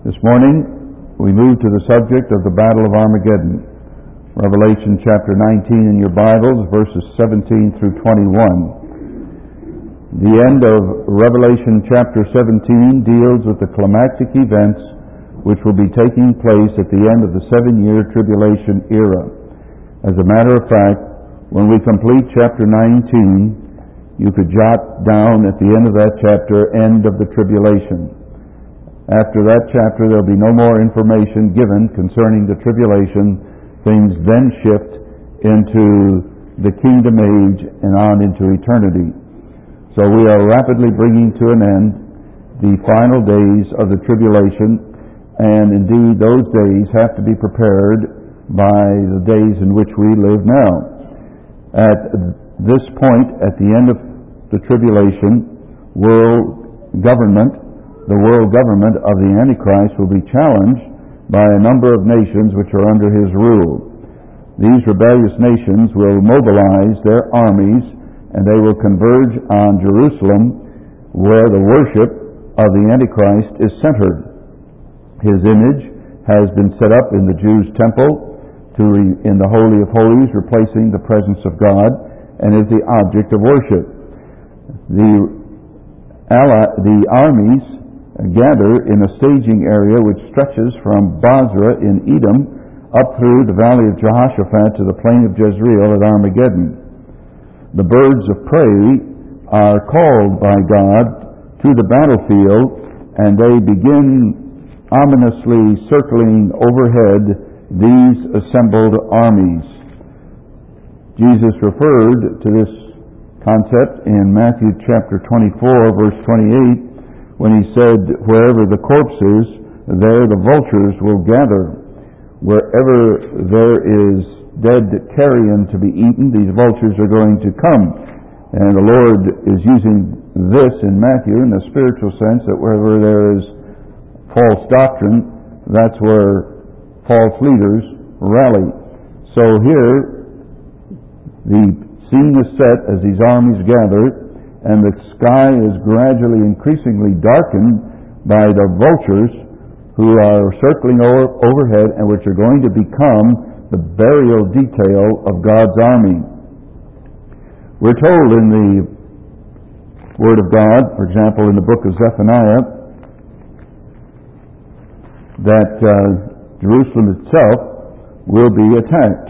This morning, we move to the subject of the Battle of Armageddon. Revelation chapter 19 in your Bibles, verses 17 through 21. The end of Revelation chapter 17 deals with the climactic events which will be taking place at the end of the 7-year tribulation era. As a matter of fact, when we complete chapter 19, you could jot down at the end of that chapter, end of the tribulation. After that chapter, there will be no more information given concerning the tribulation. Things then shift into the kingdom age and on into eternity. So we are rapidly bringing to an end the final days of the tribulation, and indeed those days have to be prepared by the days in which we live now. At this point, at the end of the tribulation, the world government of the Antichrist will be challenged by a number of nations which are under his rule. These rebellious nations will mobilize their armies and they will converge on Jerusalem, where the worship of the Antichrist is centered. His image has been set up in the Jews' temple in the Holy of Holies, replacing the presence of God, and is the object of worship. The armies gather in a staging area which stretches from Basra in Edom up through the valley of Jehoshaphat to the plain of Jezreel at Armageddon. The birds of prey are called by God to the battlefield, and they begin ominously circling overhead these assembled armies. Jesus referred to this concept in Matthew chapter 24, verse 28, when he said, wherever the corpse is, there the vultures will gather. Wherever there is dead carrion to be eaten, these vultures are going to come. And the Lord is using this in Matthew in the spiritual sense, that wherever there is false doctrine, that's where false leaders rally. So here, the scene is set as these armies gather, and the sky is gradually increasingly darkened by the vultures who are circling overhead and which are going to become the burial detail of God's army. We're told in the Word of God, for example in the book of Zephaniah, that Jerusalem itself will be attacked.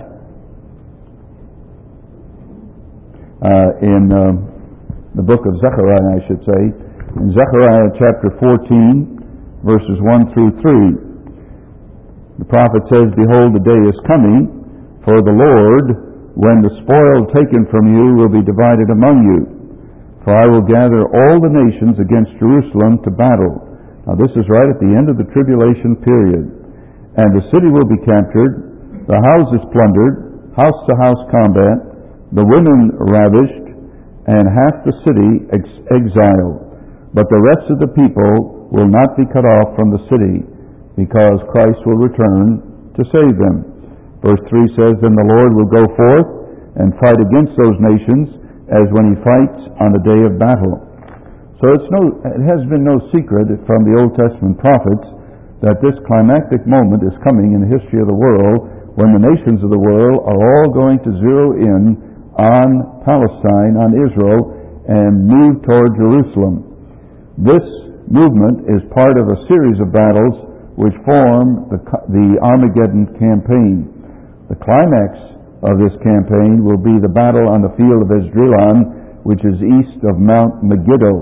In the book of Zechariah, I should say, in Zechariah chapter 14, verses 1 through 3, the prophet says, behold, the day is coming for the Lord, when the spoil taken from you will be divided among you. For I will gather all the nations against Jerusalem to battle. Now this is right at the end of the tribulation period. And the city will be captured, the houses plundered, house-to-house combat, the women ravished, and half the city exiled. But the rest of the people will not be cut off from the city, because Christ will return to save them. Verse 3 says, then the Lord will go forth and fight against those nations as when he fights on the day of battle. So it has been no secret from the Old Testament prophets that this climactic moment is coming in the history of the world, when the nations of the world are all going to zero in on Palestine, on Israel, and move toward Jerusalem. This movement is part of a series of battles which form the Armageddon campaign. The climax of this campaign will be the battle on the field of Esdraelon, which is east of Mount Megiddo.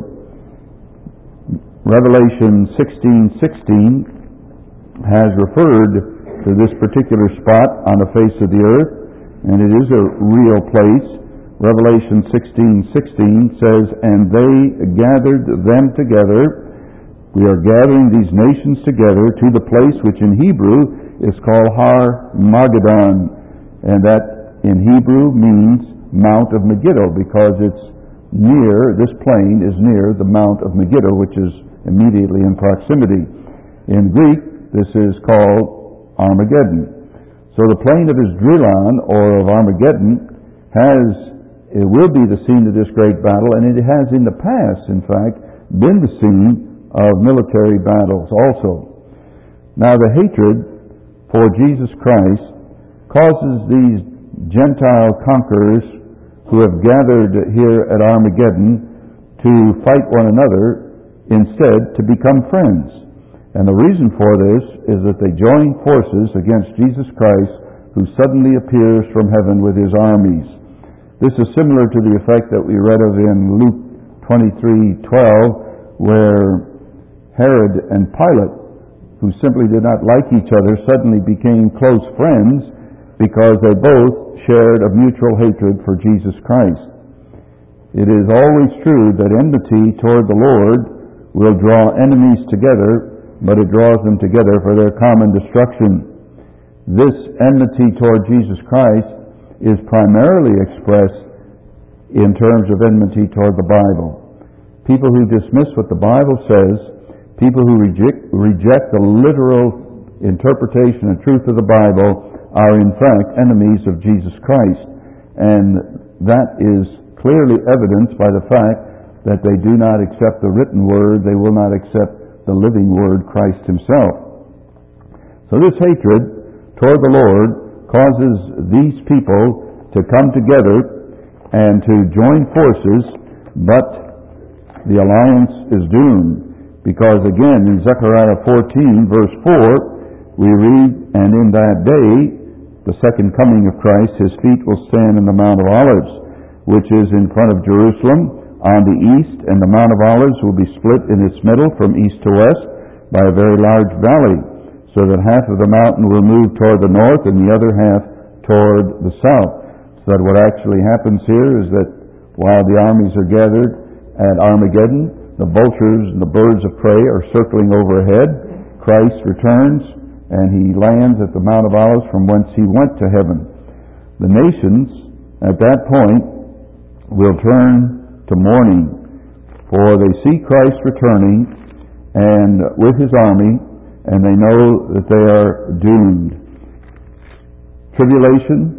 Revelation 16:16 has referred to this particular spot on the face of the earth, and it is a real place. Revelation 16:16 says, and they gathered them together. We are gathering these nations together to the place which in Hebrew is called Har Magedon, and that in Hebrew means Mount of Megiddo, because it's near, this plain is near the Mount of Megiddo, which is immediately in proximity. In Greek, this is called Armageddon. So the plain of Esdraelon, or of Armageddon, it will be the scene of this great battle, and it has in the past, in fact, been the scene of military battles also. Now the hatred for Jesus Christ causes these Gentile conquerors who have gathered here at Armageddon to fight one another instead to become friends. And the reason for this is that they join forces against Jesus Christ, who suddenly appears from heaven with his armies. This is similar to the effect that we read of in Luke 23:12, where Herod and Pilate, who simply did not like each other, suddenly became close friends because they both shared a mutual hatred for Jesus Christ. It is always true that enmity toward the Lord will draw enemies together, but it draws them together for their common destruction. This enmity toward Jesus Christ is primarily expressed in terms of enmity toward the Bible. People who dismiss what the Bible says, people who reject the literal interpretation and truth of the Bible, are in fact enemies of Jesus Christ. And that is clearly evidenced by the fact that they do not accept the written word, they will not accept the living word, Christ himself. So this hatred toward the Lord causes these people to come together and to join forces, but the alliance is doomed. Because again, in Zechariah 14, verse 4, we read, "And in that day, the second coming of Christ, his feet will stand in the Mount of Olives, which is in front of Jerusalem on the east, and the Mount of Olives will be split in its middle from east to west by a very large valley, so that half of the mountain will move toward the north and the other half toward the south." So that what actually happens here is that while the armies are gathered at Armageddon, the vultures and the birds of prey are circling overhead. Christ returns and he lands at the Mount of Olives from whence he went to heaven. The nations at that point will turn to mourning, for they see Christ returning and with his army, and they know that they are doomed. Tribulation,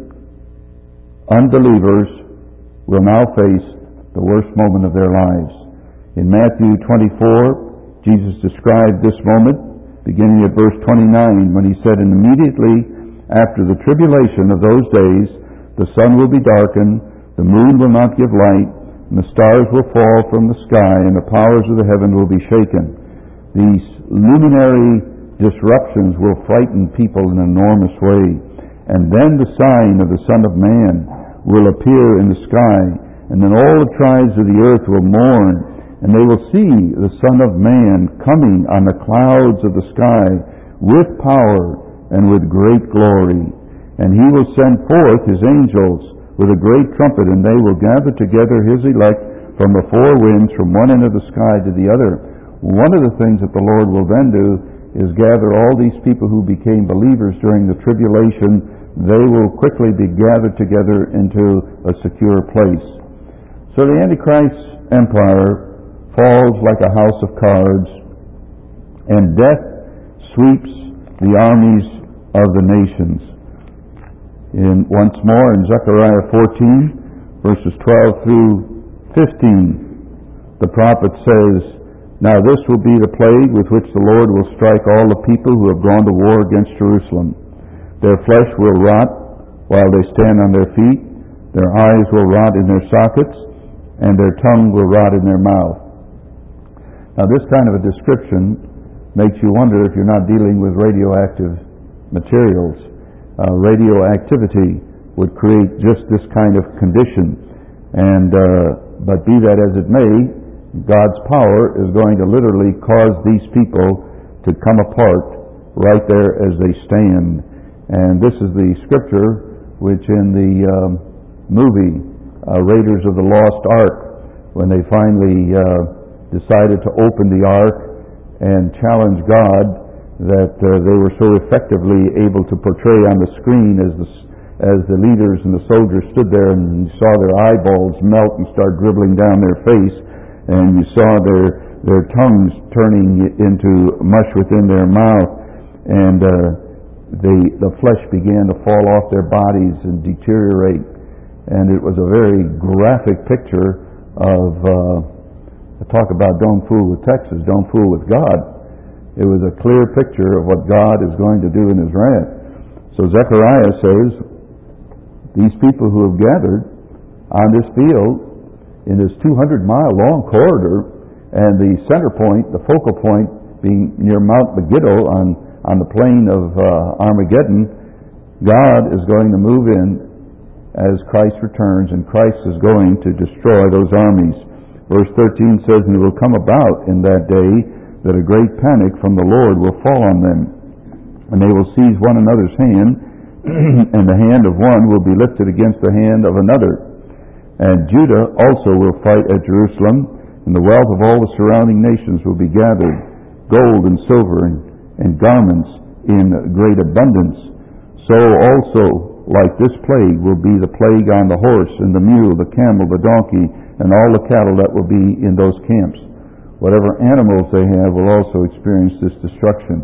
unbelievers will now face the worst moment of their lives. In Matthew 24, Jesus described this moment, beginning at verse 29, when he said, "And immediately after the tribulation of those days, the sun will be darkened, the moon will not give light, and the stars will fall from the sky, and the powers of the heaven will be shaken." These luminary disruptions will frighten people in an enormous way. And then the sign of the Son of Man will appear in the sky, and then all the tribes of the earth will mourn, and they will see the Son of Man coming on the clouds of the sky with power and with great glory. And he will send forth his angels with a great trumpet, and they will gather together his elect from the four winds, from one end of the sky to the other. One of the things that the Lord will then do is gather all these people who became believers during the tribulation. They will quickly be gathered together into a secure place. So the Antichrist's empire falls like a house of cards, and death sweeps the armies of the nations. Once more in Zechariah 14, verses 12 through 15, the prophet says, "Now this will be the plague with which the Lord will strike all the people who have gone to war against Jerusalem. Their flesh will rot while they stand on their feet, their eyes will rot in their sockets, and their tongue will rot in their mouth." Now this kind of a description makes you wonder if you're not dealing with radioactive materials. Radioactivity would create just this kind of condition. But be that as it may, God's power is going to literally cause these people to come apart right there as they stand. And this is the scripture which in the movie Raiders of the Lost Ark, when they finally decided to open the ark and challenge God, that they were so effectively able to portray on the screen as the leaders and the soldiers stood there, and you saw their eyeballs melt and start dribbling down their face, and you saw their tongues turning into mush within their mouth, and the flesh began to fall off their bodies and deteriorate. And it was a very graphic picture of talk about don't fool with Texas, don't fool with God. It was a clear picture of what God is going to do in His wrath. So Zechariah says, these people who have gathered on this field in this 200-mile long corridor, and the center point, the focal point, being near Mount Megiddo on the plain of Armageddon, God is going to move in as Christ returns, and Christ is going to destroy those armies. Verse 13 says, "And it will come about in that day that a great panic from the Lord will fall on them, and they will seize one another's hand, and the hand of one will be lifted against the hand of another. And Judah also will fight at Jerusalem, and the wealth of all the surrounding nations will be gathered, gold and silver and garments in great abundance. So also, like this plague, will be the plague on the horse and the mule, the camel, the donkey, and all the cattle that will be in those camps. Whatever animals they have will also experience this destruction."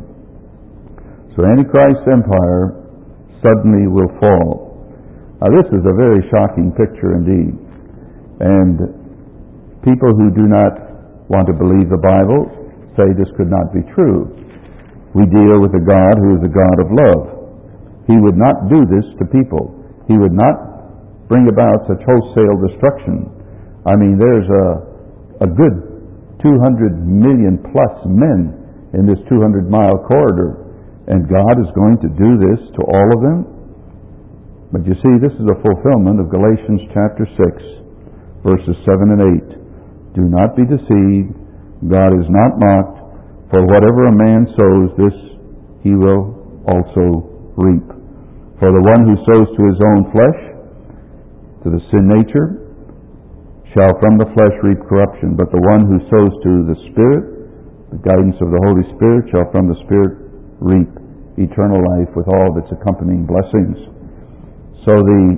So Antichrist's empire suddenly will fall. Now this is a very shocking picture indeed. And people who do not want to believe the Bible say this could not be true. We deal with a God who is a God of love. He would not do this to people. He would not bring about such wholesale destruction. I mean, there's a good 200 million plus men in this 200-mile corridor, and God is going to do this to all of them? But you see, this is a fulfillment of Galatians chapter 6, verses 7 and 8. "Do not be deceived. God is not mocked. For whatever a man sows, this he will also reap. For the one who sows to his own flesh, to the sin nature, shall from the flesh reap corruption. But the one who sows to the Spirit, the guidance of the Holy Spirit, shall from the Spirit reap eternal life with all of its accompanying blessings." So the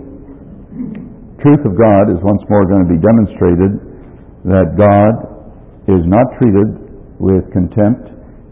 truth of God is once more going to be demonstrated, that God is not treated with contempt.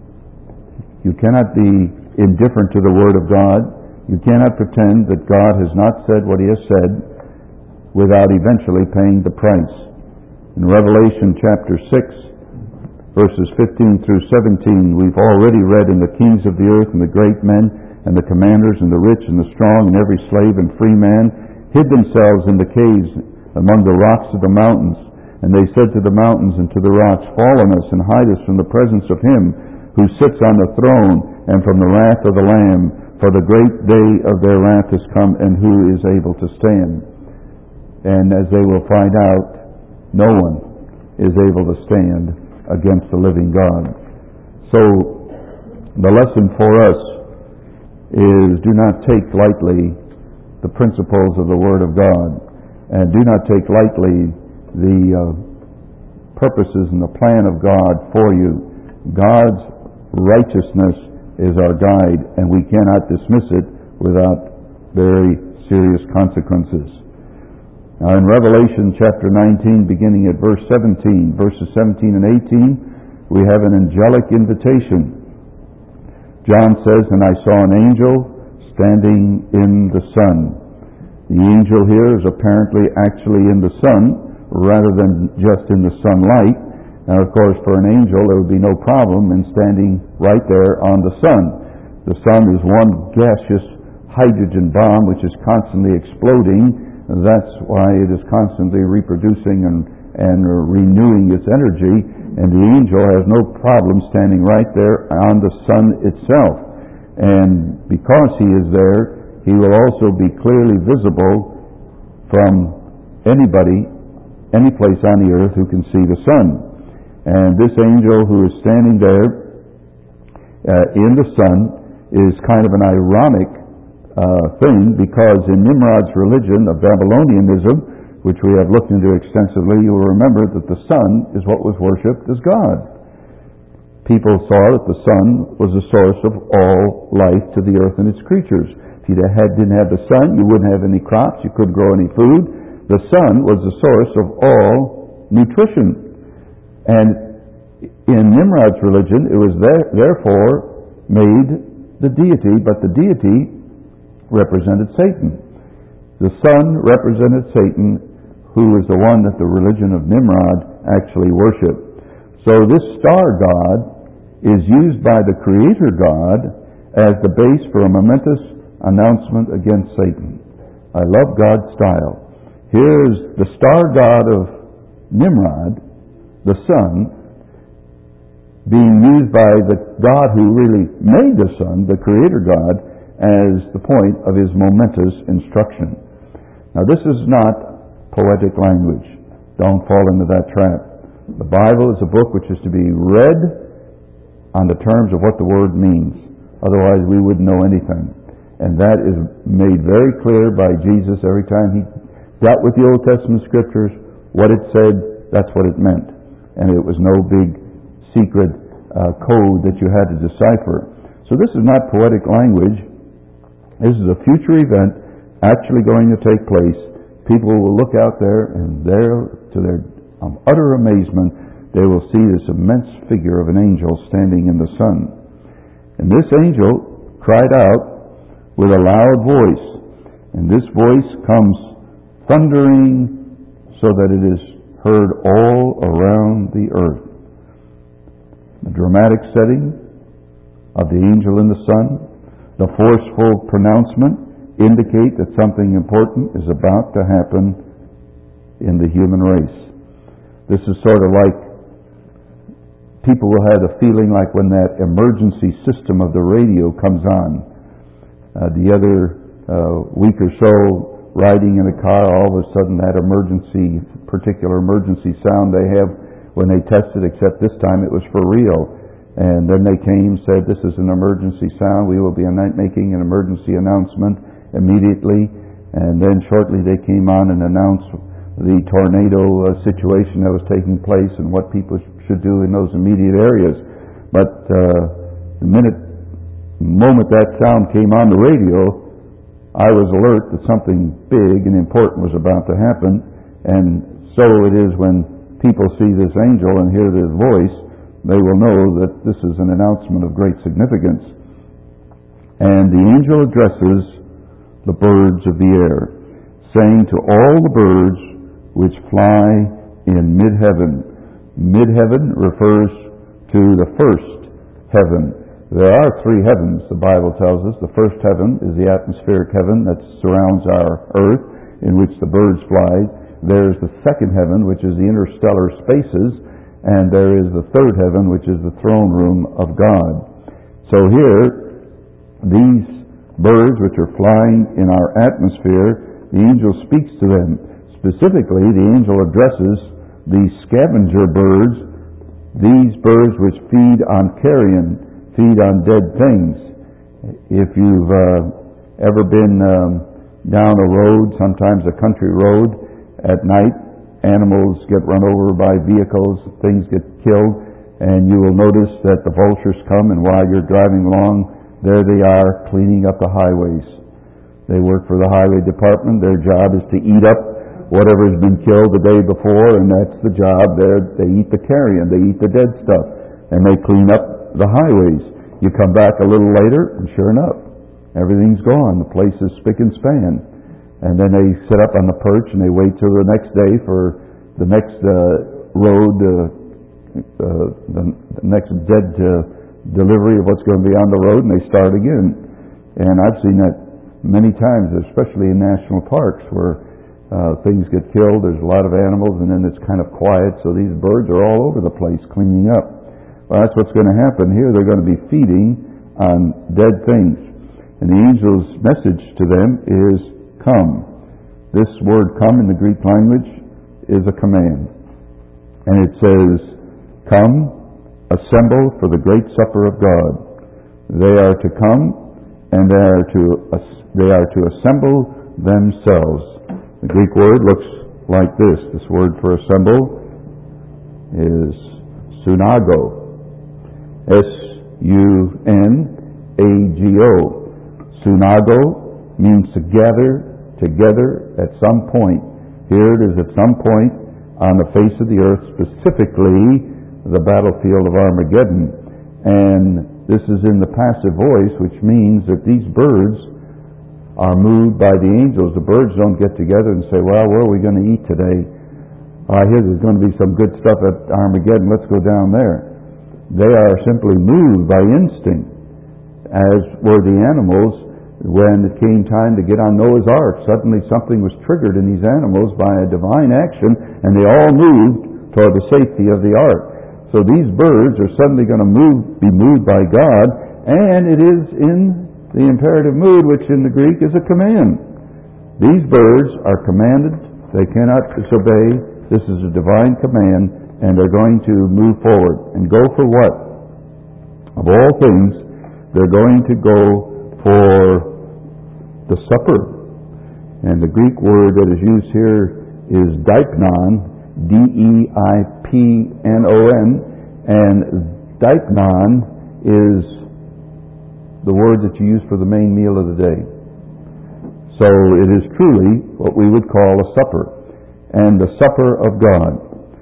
You cannot be indifferent to the Word of God. You cannot pretend that God has not said what He has said without eventually paying the price. In Revelation chapter 6, verses 15 through 17, we've already read, "And the kings of the earth and the great men and the commanders and the rich and the strong and every slave and free man hid themselves in the caves among the rocks of the mountains. And they said to the mountains and to the rocks, Fall on us and hide us from the presence of Him who sits on the throne and from the wrath of the Lamb. For the great day of their wrath has come, and who is able to stand?" And as they will find out, no one is able to stand against the living God. So the lesson for us is, do not take lightly the principles of the Word of God, and do not take lightly the purposes and the plan of God for you. God's righteousness is our guide, and we cannot dismiss it without very serious consequences. Now in Revelation chapter 19, beginning at verse 17, verses 17 and 18, we have an angelic invitation. John says, "And I saw an angel standing in the sun." The angel here is apparently actually in the sun, rather than just in the sunlight. Now, of course, for an angel, there would be no problem in standing right there on the sun. The sun is one gaseous hydrogen bomb which is constantly exploding. That's why it is constantly reproducing and renewing its energy. And the angel has no problem standing right there on the sun itself. And because he is there, he will also be clearly visible from anybody, any place on the earth who can see the sun. And this angel who is standing there in the sun is kind of an ironic thing, because in Nimrod's religion of Babylonianism, which we have looked into extensively, you will remember that the sun is what was worshipped as God. People saw that the sun was the source of all life to the earth and its creatures. If you didn't have the sun, you wouldn't have any crops, you couldn't grow any food. The sun was the source of all nutrition. And in Nimrod's religion, it was therefore made the deity, but the deity represented Satan. The sun represented Satan, who was the one that the religion of Nimrod actually worshipped. So this star god is used by the Creator God as the base for a momentous announcement against Satan. I love God's style. Here's the star god of Nimrod, the sun, being used by the God who really made the sun, the Creator God, as the point of his momentous instruction. Now this is not poetic language. Don't fall into that trap. The Bible is a book which is to be read on the terms of what the Word means. Otherwise we wouldn't know anything. And that is made very clear by Jesus every time he dealt with the Old Testament Scriptures. What it said, that's what it meant. And it was no big secret code that you had to decipher. So this is not poetic language. This is a future event actually going to take place. People will look out there, and there, to their utter amazement, they will see this immense figure of an angel standing in the sun. And this angel cried out with a loud voice, and this voice comes thundering so that it is heard all around the earth. The dramatic setting of the angel in the sun, the forceful pronouncement indicate that something important is about to happen in the human race. This is sort of like people will have a feeling like when that emergency system of the radio comes on. The other week or so, riding in a car, all of a sudden that particular emergency sound they have when they tested, except this time it was for real. And then they came, said, this is an emergency sound. We will be making an emergency announcement immediately. And then shortly they came on and announced the tornado situation that was taking place and what people should do in those immediate areas. But the moment that sound came on the radio, I was alert that something big and important was about to happen. And so it is when people see this angel and hear this voice, they will know that this is an announcement of great significance. And the angel addresses the birds of the air, saying to all the birds which fly in mid-heaven. Mid-heaven refers to the first heaven. There are three heavens, the Bible tells us. The first heaven is the atmospheric heaven that surrounds our earth, in which the birds fly. There's the second heaven, which is the interstellar spaces, and there is the third heaven, which is the throne room of God. So here, these birds which are flying in our atmosphere, the angel speaks to them. Specifically, the angel addresses the scavenger birds, these birds which feed on carrion, feed on dead things. If you've ever been down a road, sometimes a country road, at night, animals get run over by vehicles, things get killed, and you will notice that the vultures come, and while you're driving along, there they are cleaning up the highways. They work for the highway department. Their job is to eat up whatever has been killed the day before, and that's the job. They eat the carrion, they eat the dead stuff, and they clean up the highways. You come back a little later, and sure enough, everything's gone. The place is spick and span. And then they sit up on the perch and they wait till the next day for the next road, the next dead delivery of what's going to be on the road, and they start again. And I've seen that many times, especially in national parks where things get killed, there's a lot of animals, and then it's kind of quiet, so these birds are all over the place cleaning up. Well, that's what's going to happen here. They're going to be feeding on dead things. And the angel's message to them is, come. This word come in the Greek language is a command. And it says, come, assemble for the great supper of God. They are to come, and they are to assemble themselves. The Greek word looks like this. This word for assemble is sunago. S-U-N-A-G-O. Sunago means to gather together at some point. Here it is at some point on the face of the earth, specifically the battlefield of Armageddon. And this is in the passive voice, which means that these birds are moved by the angels. The birds don't get together and say, well, where are we going to eat today? I hear there's going to be some good stuff at Armageddon. Let's go down there. They are simply moved by instinct, as were the animals when it came time to get on Noah's Ark. Suddenly something was triggered in these animals by a divine action, and they all moved toward the safety of the ark. So these birds are suddenly going to be moved by God, and it is in the imperative mood, which in the Greek is a command. These birds are commanded. They cannot disobey. This is a divine command, and they're going to move forward. And go for what? Of all things, they're going to go for the supper. And the Greek word that is used here is deipnon, D-E-I-P-N-O-N, and deipnon is the word that you use for the main meal of the day. So it is truly what we would call a supper, and the supper of God.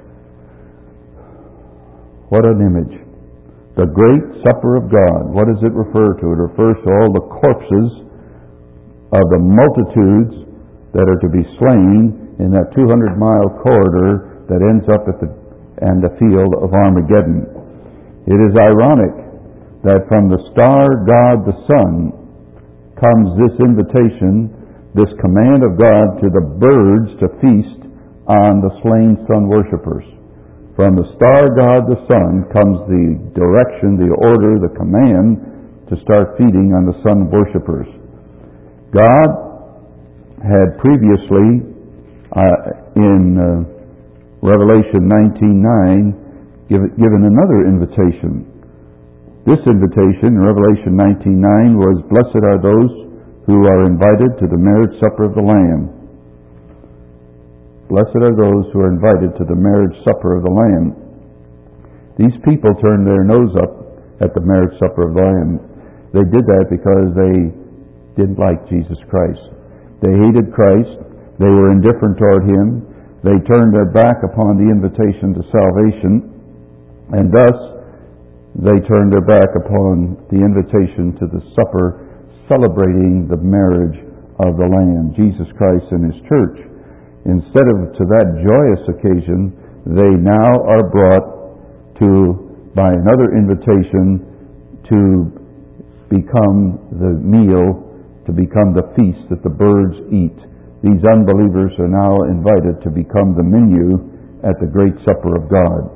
What an image. The great supper of God. What does it refer to? It refers to all the corpses of the multitudes that are to be slain in that 200-mile corridor that ends up at the field of Armageddon. It is ironic that from the star God the Sun comes this invitation, this command of God to the birds to feast on the slain sun worshipers. From the star God the Sun comes the direction, the order, the command to start feeding on the sun worshipers. God had previously, in Revelation 19:9, given another invitation. This invitation in Revelation 19:9 was, "Blessed are those who are invited to the marriage supper of the Lamb." Blessed are those who are invited to the marriage supper of the Lamb. These people turned their nose up at the marriage supper of the Lamb. They did that because they didn't like Jesus Christ. They hated Christ. They were indifferent toward Him. They turned their back upon the invitation to salvation, and thus they turned their back upon the invitation to the supper celebrating the marriage of the Lamb, Jesus Christ and His church. Instead of to that joyous occasion, they now are brought to, by another invitation, to become the meal, to become the feast that the birds eat. These unbelievers are now invited to become the menu at the great supper of God.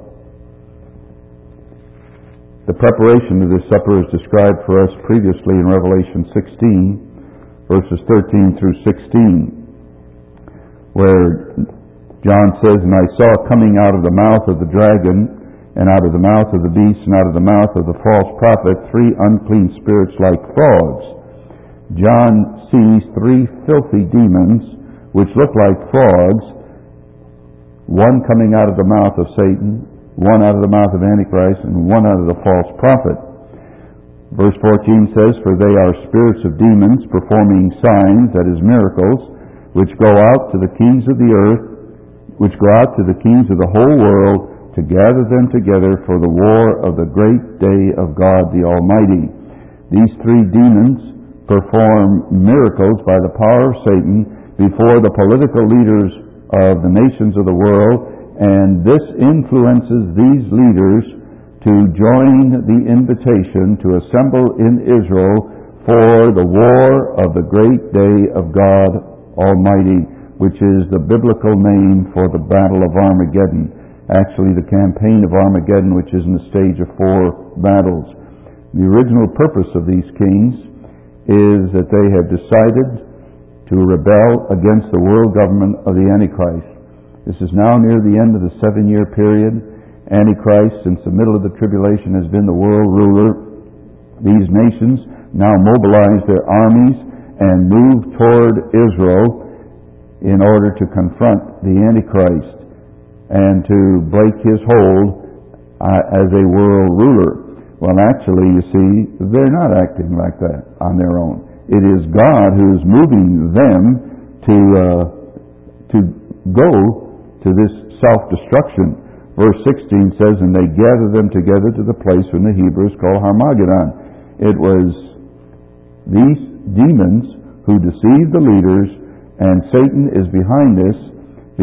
The preparation of this supper is described for us previously in Revelation 16, verses 13 through 16, where John says, "And I saw coming out of the mouth of the dragon, and out of the mouth of the beast, and out of the mouth of the false prophet, 3 unclean spirits like frogs." John sees 3 filthy demons, which look like frogs, one coming out of the mouth of Satan, one out of the mouth of Antichrist, and one out of the false prophet. Verse 14 says, "For they are spirits of demons, performing signs," that is, miracles, "which go out to the kings of the earth, which go out to the kings of the whole world, to gather them together for the war of the great day of God the Almighty." These 3 demons perform miracles by the power of Satan before the political leaders of the nations of the world, and this influences these leaders to join the invitation to assemble in Israel for the war of the great day of God Almighty, which is the biblical name for the Battle of Armageddon. Actually, the campaign of Armageddon, which is in the stage of 4 battles. The original purpose of these kings is that they have decided to rebel against the world government of the Antichrist. This is now near the end of the 7-year period. Antichrist, since the middle of the tribulation, has been the world ruler. These nations now mobilize their armies and move toward Israel in order to confront the Antichrist and to break his hold as a world ruler. Well, actually, you see, they're not acting like that on their own. It is God who is moving them to go to this self-destruction. Verse 16 says, "And they gather them together to the place in the Hebrews called Armageddon." It was these demons who deceived the leaders, and Satan is behind this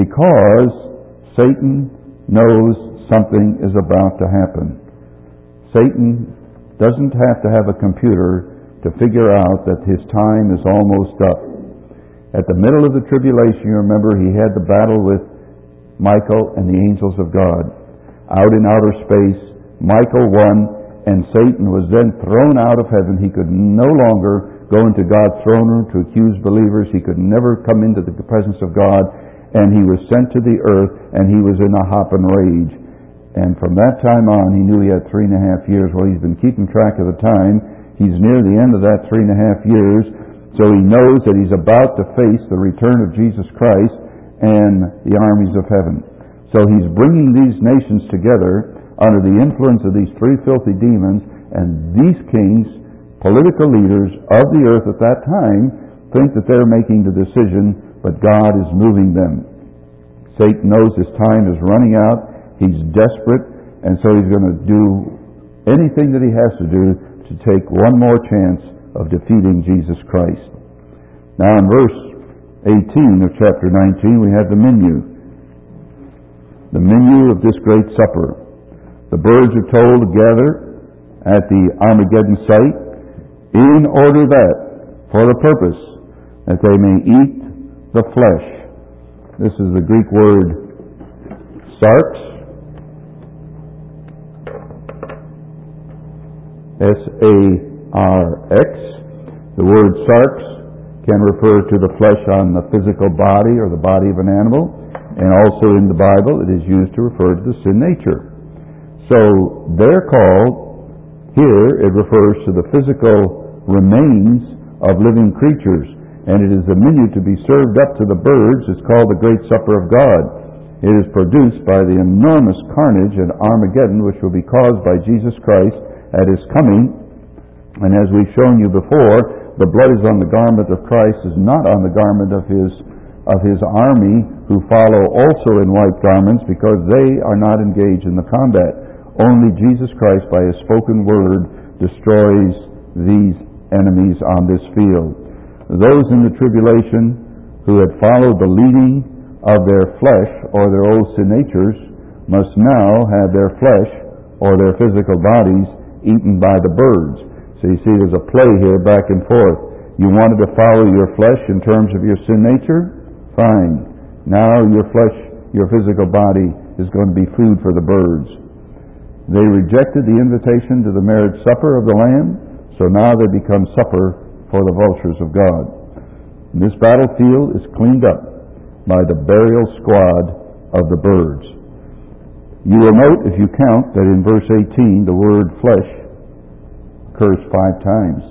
because Satan knows something is about to happen. Satan doesn't have to have a computer to figure out that his time is almost up. At the middle of the tribulation, you remember, he had the battle with Michael and the angels of God. Out in outer space, Michael won, and Satan was then thrown out of heaven. He could no longer go into God's throne room to accuse believers. He could never come into the presence of God, and he was sent to the earth, and he was in a hopping rage. And from that time on, he knew he had 3.5 years. Well, he's been keeping track of the time. He's near the end of that 3.5 years, so he knows that he's about to face the return of Jesus Christ and the armies of heaven. So he's bringing these nations together under the influence of these three filthy demons, and these kings, political leaders of the earth at that time, think that they're making the decision, but God is moving them. Satan knows his time is running out. He's desperate, and so he's going to do anything that he has to do to take one more chance of defeating Jesus Christ. Now in verse 18 of chapter 19, we have the menu. The menu of this great supper. The birds are told to gather at the Armageddon site in order that, for the purpose, that they may eat the flesh. This is the Greek word sarx, S-A-R-X. The word sarx can refer to the flesh on the physical body or the body of an animal, and also in the Bible it is used to refer to the sin nature. So they're called, here it refers to the physical remains of living creatures, and it is the menu to be served up to the birds. It's called the Great Supper of God. It is produced by the enormous carnage at Armageddon, which will be caused by Jesus Christ at his coming. And as we've shown you before, the blood is on the garment of Christ, is not on the garment of his army, who follow also in white garments, because they are not engaged in the combat. Only Jesus Christ, by his spoken word, destroys these enemies on this field. Those in the tribulation who had followed the leading of their flesh or their old sin natures must now have their flesh or their physical bodies eaten by the birds. So you see there's a play here back and forth. You wanted to follow your flesh in terms of your sin nature? Fine. Now your flesh, your physical body, is going to be food for the birds. They rejected the invitation to the marriage supper of the Lamb, so now they become supper for the vultures of God. And this battlefield is cleaned up by the burial squad of the birds. You will note, if you count, that in verse 18 the word flesh occurs 5 times.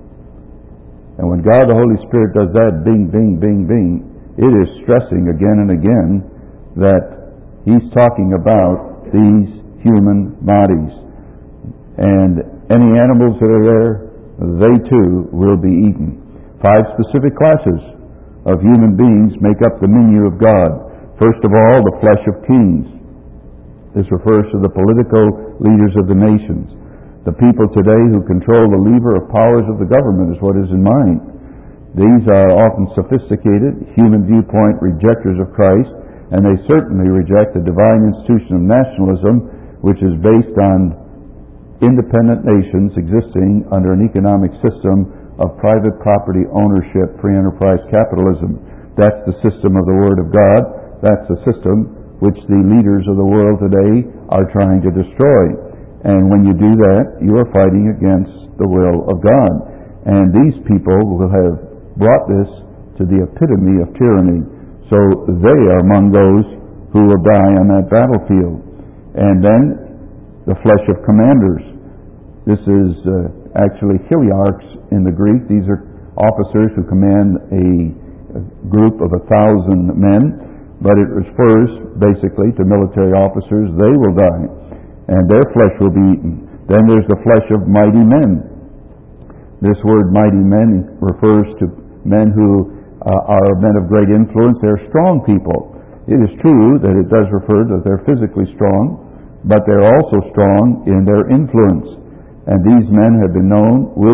And when God the Holy Spirit does that, bing, bing, bing, bing, it is stressing again and again that he's talking about these human bodies. And any animals that are there, they too will be eaten. 5 specific classes of human beings make up the menu of God. First of all, the flesh of kings. This refers to the political leaders of the nations. The people today who control the lever of powers of the government is what is in mind. These are often sophisticated, human viewpoint rejectors of Christ, and they certainly reject the divine institution of nationalism, which is based on independent nations existing under an economic system of private property ownership, free enterprise capitalism. That's the system of the Word of God. That's the system which the leaders of the world today are trying to destroy. And when you do that, you are fighting against the will of God. And these people will have brought this to the epitome of tyranny. So they are among those who will die on that battlefield. And then the flesh of commanders. This is actually heliarchs in the Greek. These are officers who command a group of 1,000 men, but it refers basically to military officers. They will die, and their flesh will be eaten. Then there's the flesh of mighty men. This word mighty men refers to men who are men of great influence. They're strong people. It is true that it does refer that they're physically strong, but they're also strong in their influence. And these men have been known, will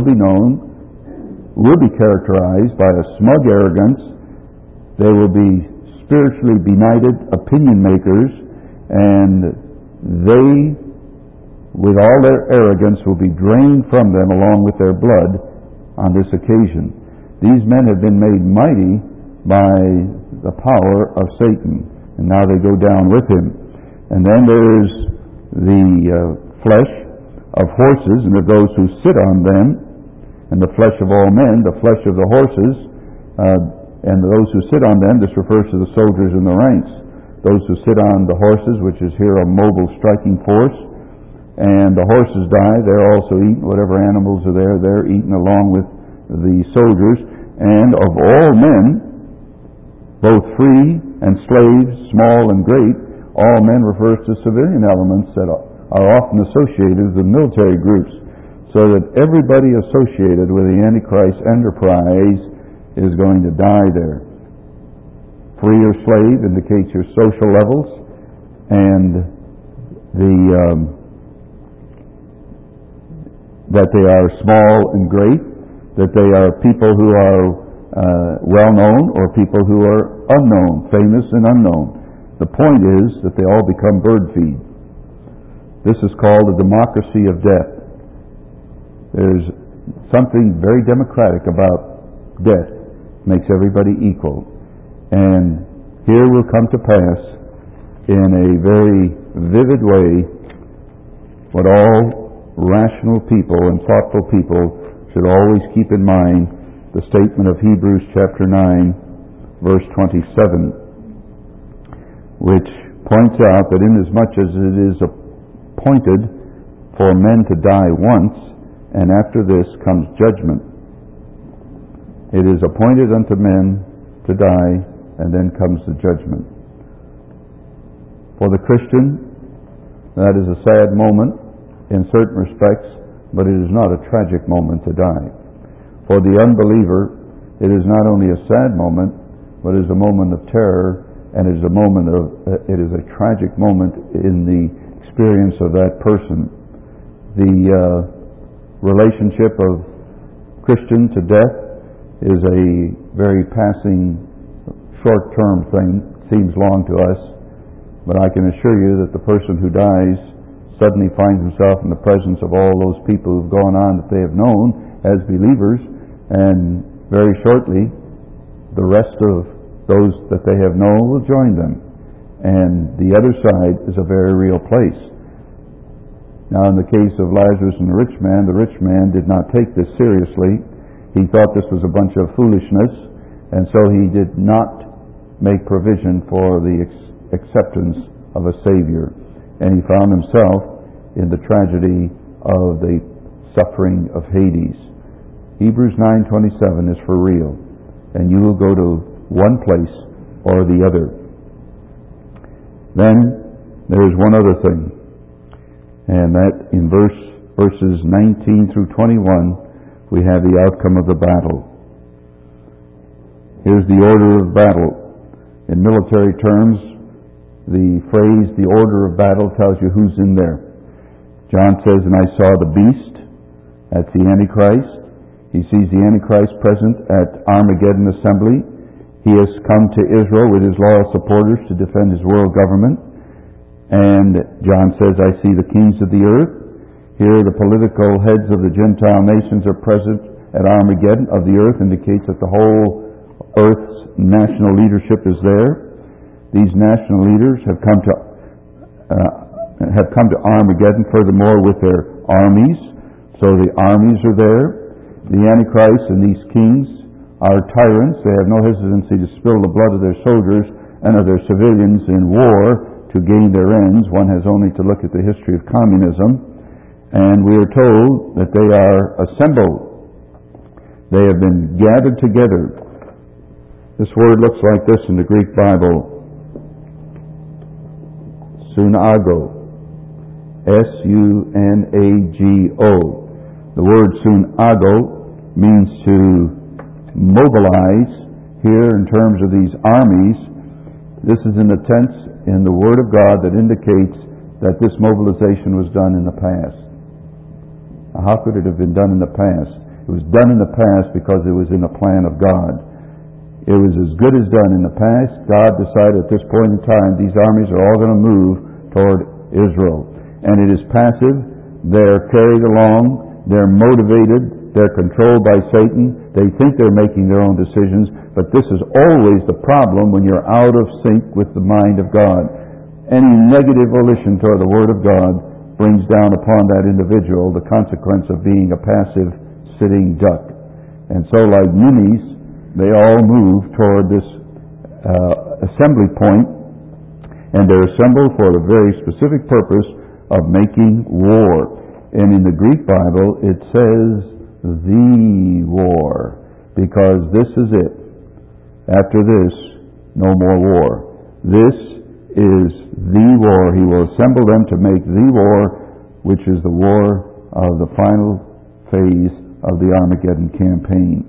be characterized by a smug arrogance. They will be spiritually benighted opinion makers, and they with all their arrogance, will be drained from them along with their blood on this occasion. These men have been made mighty by the power of Satan, and now they go down with him. And then there's the flesh of horses and of those who sit on them, and the flesh of all men, the flesh of the horses, and those who sit on them. This refers to the soldiers in the ranks. Those who sit on the horses, which is here a mobile striking force, and the horses die, they're also eaten. Whatever animals are there, they're eaten along with the soldiers. And of all men, both free and slaves, small and great, all men refers to civilian elements that are often associated with military groups, so that everybody associated with the Antichrist enterprise is going to die there. Free or slave indicates your social levels, and that they are small and great, that they are people who are well-known or people who are unknown, famous and unknown. The point is that they all become bird feed. This is called a democracy of death. There's something very democratic about death. Makes everybody equal. And here will come to pass in a very vivid way what all rational people and thoughtful people should always keep in mind, the statement of Hebrews chapter 9, verse 27, which points out that inasmuch as it is appointed for men to die once, and after this comes judgment, it is appointed unto men to die, and then comes the judgment. For the Christian, that is a sad moment in certain respects, but it is not a tragic moment to die. For the unbeliever, it is not only a sad moment, but it is a moment of terror, and it is a tragic moment in the experience of that person. The relationship of Christian to death is a very passing, short-term thing. Seems long to us, but I can assure you that the person who dies suddenly finds himself in the presence of all those people who've gone on that they have known as believers, and very shortly the rest of those that they have known will join them. And the other side is a very real place. Now, in the case of Lazarus and the rich man did not take this seriously. He thought this was a bunch of foolishness, and so he did not make provision for the acceptance of a Savior. And he found himself in the tragedy of the suffering of Hades. Hebrews 9:27 is for real, and you will go to one place or the other. Then there is one other thing, and that in verses 19 through 21, we have the outcome of the battle. Here's the order of battle. In military terms, the phrase, the order of battle, tells you who's in there. John says, and I saw the beast. That's the Antichrist. He sees the Antichrist present at Armageddon assembly. He has come to Israel with his loyal supporters to defend his world government. And John says, I see the kings of the earth. Here the political heads of the Gentile nations are present at Armageddon. Of the earth indicates that the whole earth's national leadership is there. These national leaders have come to Armageddon, furthermore, with their armies. So the armies are there. The Antichrist and these kings are tyrants. They have no hesitancy to spill the blood of their soldiers and of their civilians in war to gain their ends. One has only to look at the history of communism. And we are told that they are assembled. They have been gathered together. This word looks like this in the Greek Bible. Sunago. S-U-N-A-G-O. The word sunago means to mobilize. Here, in terms of these armies, this is in the tense in the Word of God that indicates that this mobilization was done in the past. Now, how could it have been done in the past? It was done in the past because it was in the plan of God. It was as good as done in the past. God decided at this point in time these armies are all going to move toward Israel. And it is passive they're carried along, they're motivated, they're controlled by Satan, they think they're making their own decisions, but this is always the problem when you're out of sync with the mind of God. Any negative volition toward the Word of God brings down upon that individual the consequence of being a passive sitting duck. And so like ninnies, they all move toward this assembly point, and they're assembled for a very specific purpose of making war. And in the Greek Bible, it says the war, because this is it. After this, no more war. This is the war. He will assemble them to make the war, which is the war of the final phase of the Armageddon campaign.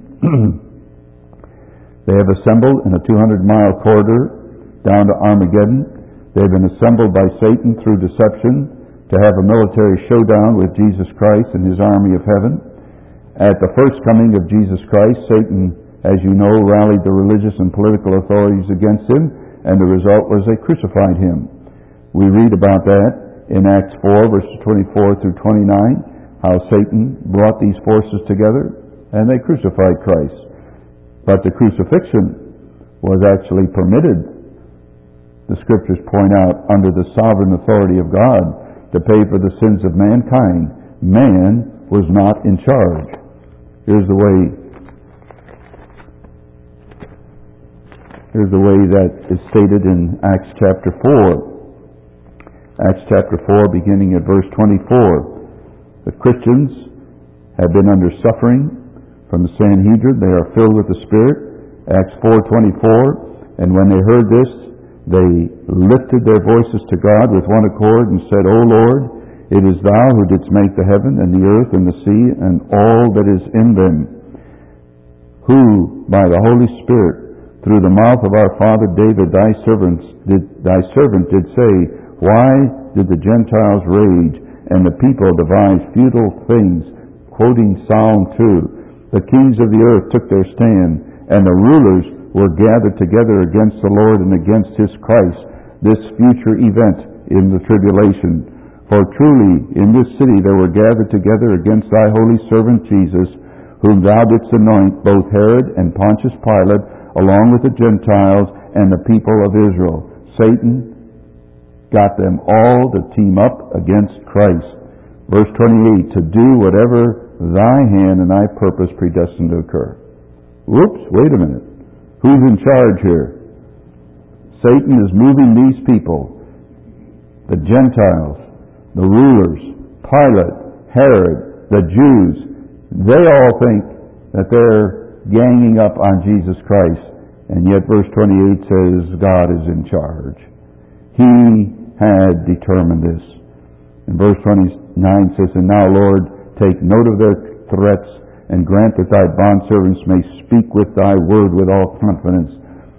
They have assembled in a 200-mile corridor down to Armageddon. They've been assembled by Satan through deception to have a military showdown with Jesus Christ and his army of heaven. At the first coming of Jesus Christ, Satan, as you know, rallied the religious and political authorities against him, and the result was they crucified him. We read about that in Acts 4, verses 24 through 29, how Satan brought these forces together, and they crucified Christ. But the crucifixion was actually permitted, the Scriptures point out, under the sovereign authority of God to pay for the sins of mankind. Man was not in charge. Here's the way that is stated in Acts chapter 4. Acts chapter 4, beginning at verse 24. The Christians have been under suffering from the Sanhedrin. They are filled with the Spirit. Acts 4:24. And when they heard this, they lifted their voices to God with one accord and said, O Lord, it is thou who didst make the heaven and the earth and the sea and all that is in them, who by the Holy Spirit through the mouth of our father David thy servant did say, Why did the Gentiles rage and the people devise futile things? Quoting Psalm 2. The kings of the earth took their stand, and the rulers were gathered together against the Lord and against his Christ, this future event in the tribulation. For truly in this city they were gathered together against thy holy servant Jesus, whom thou didst anoint, both Herod and Pontius Pilate, along with the Gentiles and the people of Israel. Satan got them all to team up against Christ. Verse 28, to do whatever thy hand and thy purpose predestined to occur. Whoops, wait a minute. Who's in charge here? Satan is moving these people, the Gentiles, the rulers, Pilate, Herod, the Jews. They all think that they're ganging up on Jesus Christ, and yet verse 28 says God is in charge. He had determined this. And verse 29 says, And now, Lord, take note of their threats, and grant that thy bondservants may speak with thy word with all confidence.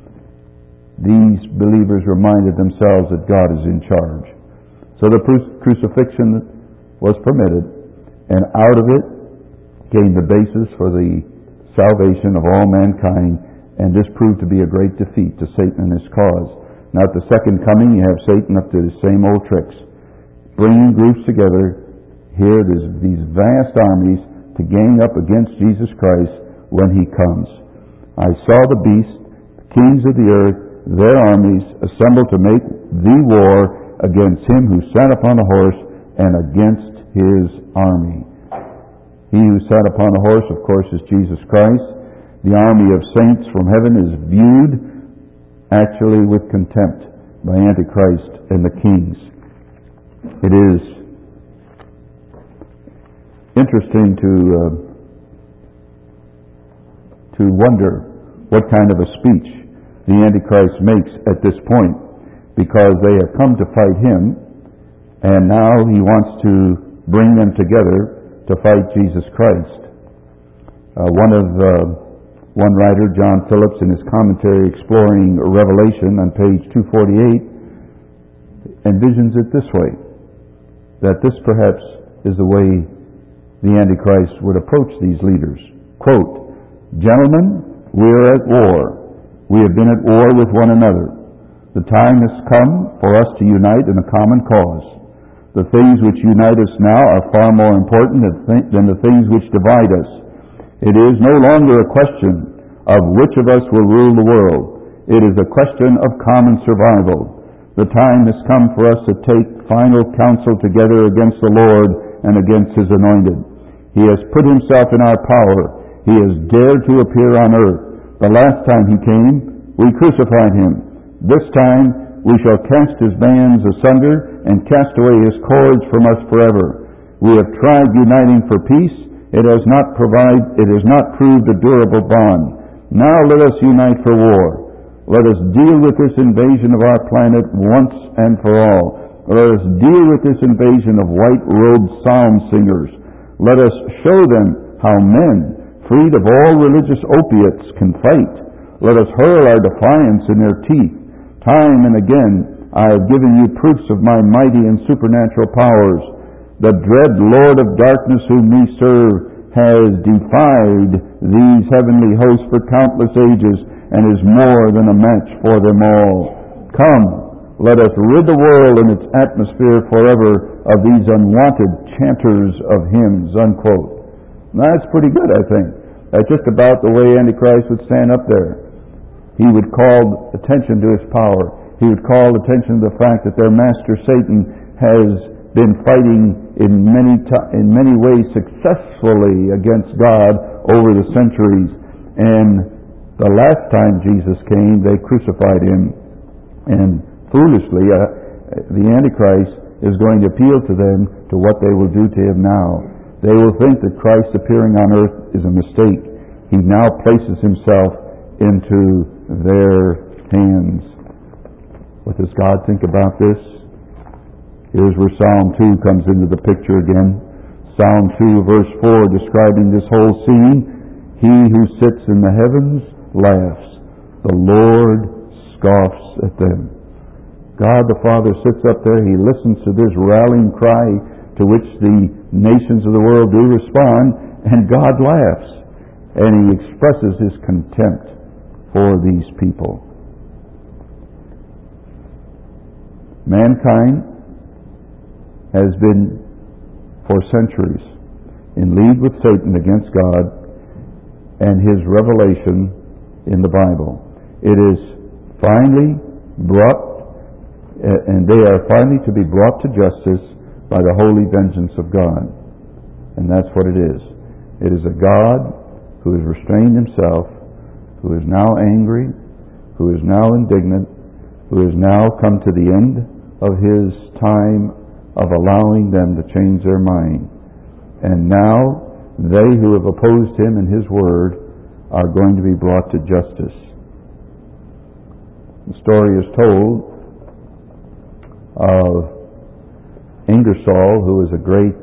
These believers reminded themselves that God is in charge. So the crucifixion was permitted, and out of it came the basis for the salvation of all mankind, and this proved to be a great defeat to Satan and his cause. Now at the second coming, you have Satan up to his same old tricks, bringing groups together. Here there's these vast armies to gang up against Jesus Christ when he comes. I saw the beast, the kings of the earth, their armies assembled to make the war against him who sat upon the horse and against his army. He who sat upon the horse, of course, is Jesus Christ. The army of saints from heaven is viewed actually with contempt by Antichrist and the kings. It is interesting to wonder what kind of a speech the Antichrist makes at this point, because they have come to fight him, and now he wants to bring them together to fight Jesus Christ. One writer, John Phillips, in his commentary exploring Revelation on page 248, envisions it this way, that this perhaps is the way the Antichrist would approach these leaders. Quote, Gentlemen, we are at war. We have been at war with one another. The time has come for us to unite in a common cause. The things which unite us now are far more important than the things which divide us. It is no longer a question of which of us will rule the world. It is a question of common survival. The time has come for us to take final counsel together against the Lord and against His anointed. He has put Himself in our power. He has dared to appear on earth. The last time He came, we crucified Him. This time, we shall cast His bands asunder and cast away His cords from us forever. We have tried uniting for peace. It has not proved a durable bond. Now let us unite for war. Let us deal with this invasion of our planet once and for all. Let us deal with this invasion of white-robed psalm singers. Let us show them how men, freed of all religious opiates, can fight. Let us hurl our defiance in their teeth. Time and again I have given you proofs of my mighty and supernatural powers. The dread Lord of darkness whom we serve has defied these heavenly hosts for countless ages and is more than a match for them all. Come, let us rid the world and its atmosphere forever of these unwanted chanters of hymns, unquote. Now, that's pretty good, I think. That's just about the way Antichrist would stand up there. He would call attention to his power. He would call attention to the fact that their master Satan has been fighting in many ways successfully against God over the centuries. And the last time Jesus came, they crucified Him. And foolishly, the Antichrist is going to appeal to them to what they will do to Him now. They will think that Christ appearing on earth is a mistake. He now places Himself into their hands. What does God think about this? Here's where Psalm 2 comes into the picture again. Psalm 2 verse 4 describing this whole scene. He who sits in the heavens laughs. The Lord scoffs at them. God the Father sits up there. He listens to this rallying cry to which the nations of the world do respond, and God laughs. And He expresses His contempt for these people. Mankind has been for centuries in league with Satan against God and His revelation in the Bible. It is finally brought, and they are finally to be brought to justice by the holy vengeance of God. And that's what it is. It is a God who has restrained Himself, who is now angry, who is now indignant, who has now come to the end of His time of allowing them to change their mind. And now they who have opposed Him and His Word are going to be brought to justice. The story is told of Ingersoll, who was a great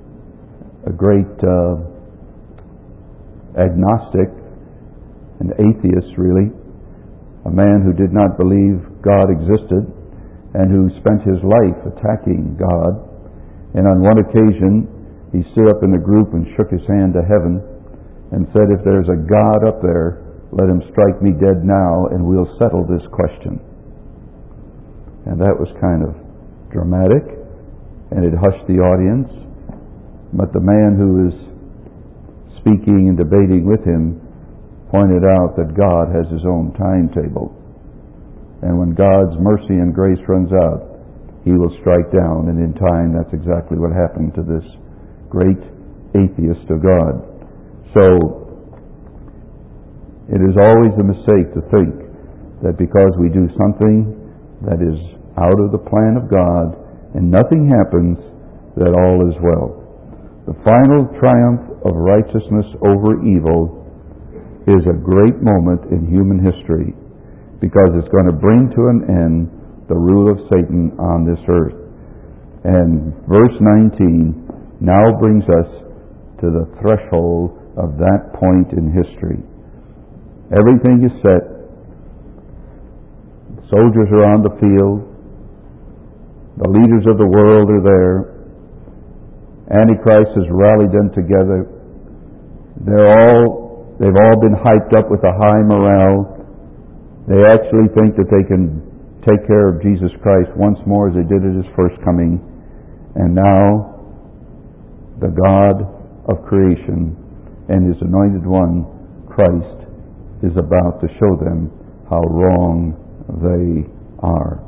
agnostic, an atheist really, a man who did not believe God existed and who spent his life attacking God. And on one occasion he stood up in a group and shook his hand to heaven and said, "If there's a God up there, let Him strike me dead now and we'll settle this question." And that was kind of dramatic, and it hushed the audience. But the man who was speaking and debating with him pointed out that God has His own timetable. And when God's mercy and grace runs out, He will strike down. And in time, that's exactly what happened to this great atheist of God. So, it is always a mistake to think that because we do something that is out of the plan of God and nothing happens, that all is well. The final triumph of righteousness over evil is a great moment in human history because it's going to bring to an end the rule of Satan on this earth. And verse 19 now brings us to the threshold of that point in history. Everything is set. Soldiers are on the field. The leaders of the world are there. Antichrist has rallied them together. They've all been hyped up with a high morale. They actually think that they can take care of Jesus Christ once more as they did at His first coming. And now the God of creation and His anointed one, Christ, is about to show them how wrong they are.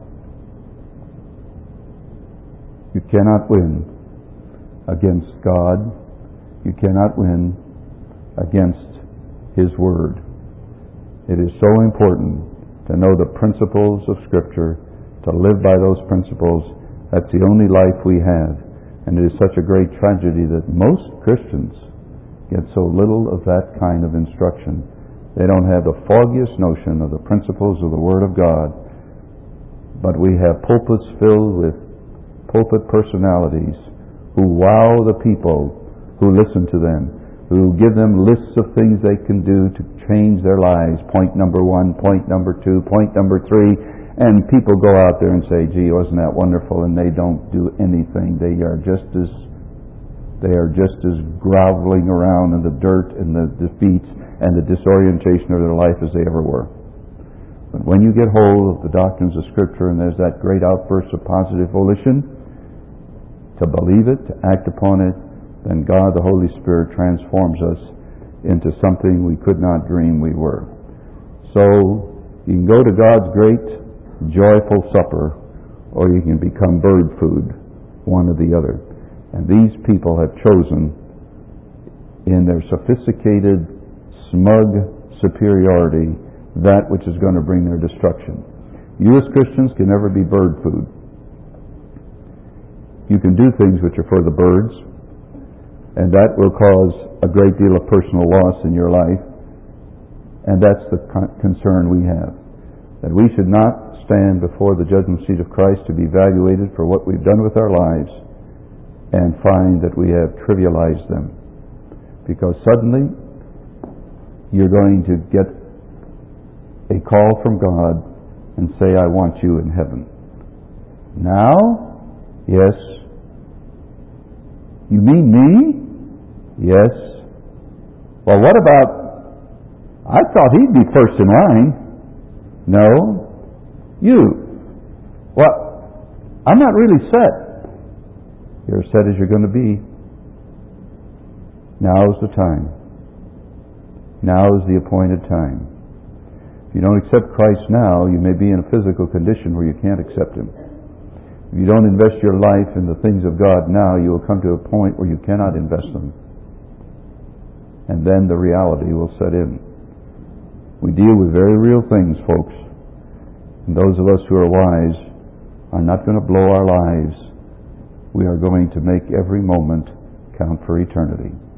You cannot win against God. You cannot win against His Word. It is so important to know the principles of Scripture, to live by those principles. That's the only life we have. And it is such a great tragedy that most Christians get so little of that kind of instruction. They don't have the foggiest notion of the principles of the Word of God. But we have pulpits filled with pulpit personalities who wow the people who listen to them, who give them lists of things they can do to change their lives. Point number 1, point number 2, point number 3. And people go out there and say, gee, wasn't that wonderful? And they don't do anything. They are just as groveling around in the dirt and the defeats and the disorientation of their life as they ever were. But when you get hold of the doctrines of Scripture and there's that great outburst of positive volition, to believe it, to act upon it, then God, the Holy Spirit, transforms us into something we could not dream we were. So you can go to God's great, joyful supper, or you can become bird food, one or the other. And these people have chosen, in their sophisticated, smug superiority, that which is going to bring their destruction. You as Christians can never be bird food. You can do things which are for the birds, and that will cause a great deal of personal loss in your life. And that's the concern we have. That we should not stand before the judgment seat of Christ to be evaluated for what we've done with our lives and find that we have trivialized them. Because suddenly you're going to get a call from God and say, I want you in heaven. Now? Yes. You mean me? Yes. Well, what about, I thought he'd be first in line. No. You. Well, I'm not really set. You're as set as you're going to be. Now is the time. Now is the appointed time. If you don't accept Christ now, you may be in a physical condition where you can't accept Him. If you don't invest your life in the things of God now, you will come to a point where you cannot invest them. And then the reality will set in. We deal with very real things, folks. And those of us who are wise are not going to blow our lives. We are going to make every moment count for eternity.